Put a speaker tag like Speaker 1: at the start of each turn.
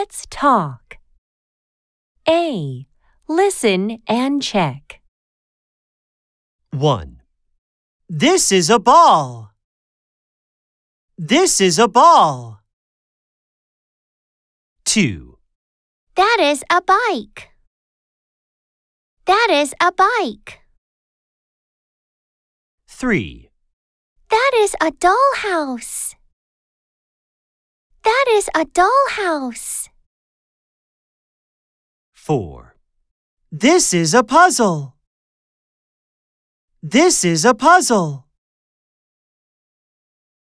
Speaker 1: Let's talk. A. Listen and check.
Speaker 2: 1. This is a ball. This is a ball. 2.
Speaker 3: That is a bike. That is a bike.
Speaker 2: 3.
Speaker 3: That is a dollhouse. That is a dollhouse.
Speaker 2: 4. This is a puzzle. This is a puzzle.